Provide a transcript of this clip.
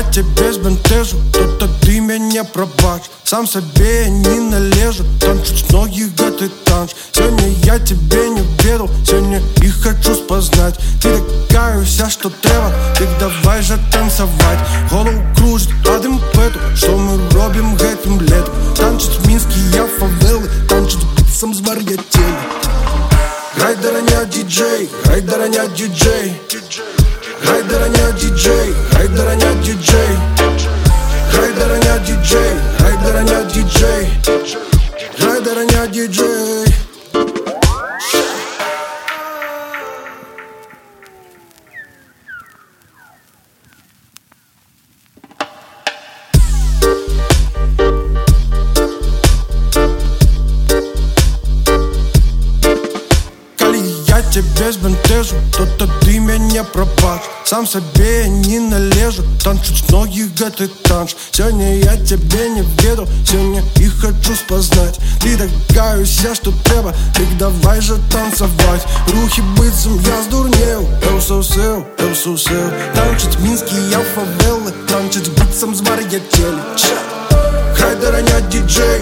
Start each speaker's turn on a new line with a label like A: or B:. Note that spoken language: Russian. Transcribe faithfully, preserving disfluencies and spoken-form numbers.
A: я тебе збентежу, то ти мене пробач. Сам себе я не належу, танчу с многих год и танч. Сегодня я тебе не ведал, сегодня и хочу спознать. Ты такая вся, что треба, так давай же танцевать. Голову кружит, адым пету, что мы робим гэтым летом. Танчить минские фавелы, танчить битсом с барьятели. Грай, дороня, диджей, грай, дороня, диджей. Грай, дороня, диджей, грай, дороня, диджей. Грай, дороня, диджей, грай, дороня, диджей. Грай, дороня, диджей. Я тебе збентежу, то ты меня пробач. Сам себе я не належу, танчу с многих год и танч. Сегодня я тебе не ведал, сегодня и хочу спознать. Ты такая вся, что треба, так давай же танцевать. Рухи быцем я сдурнел, eu sou seu, eu sou seu. Танчить минские фавелы, танчить быцем с барьятели. Грай, дороня, диджей,